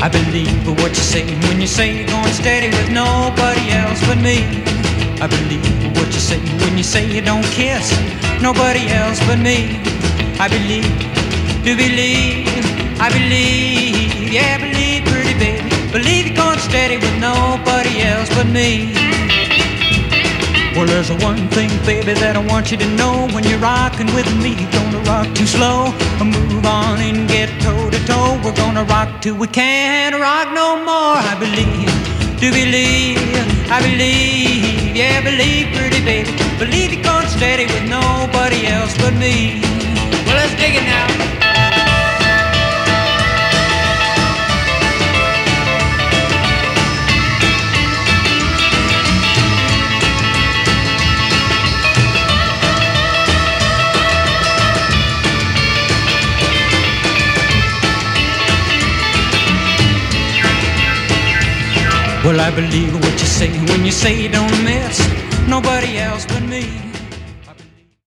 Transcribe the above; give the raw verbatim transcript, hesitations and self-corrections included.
I believe what you say when you say you're going steady with nobody else but me. I believe what you say when you say you don't kiss nobody else but me. I believe, do believe, I believe, yeah, I believe, pretty baby. Believe you're going steady with nobody else but me. Well, there's one thing, baby, that I want you to know. When you're rocking with me, you're gonna rock too slow. Move on and get toe to toe. We're gonna rock till we can't rock no more. I believe, do believe, I believe, yeah, believe, pretty baby. Believe you're going steady with nobody else but me. Well, let's dig it now. Well, I believe what you say when you say you don't miss nobody else but me.